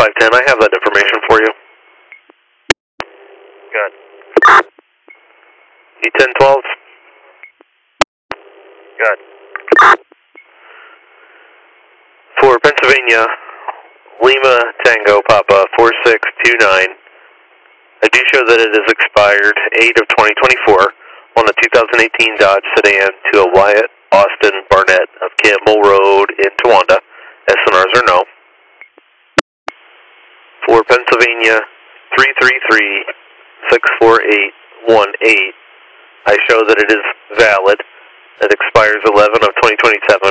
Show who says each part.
Speaker 1: 510, I have that information for you. Good. E1012? Good. For Pennsylvania, Lima Tango Papa 4629, I do show that it is expired 8 of 2024 on the 2018 Dodge sedan to a Wyatt Austin Barnett of Campbell Road in Towanda. SNRs are no. For Pennsylvania 333-64818, I show that it is valid. It expires 11 of 2027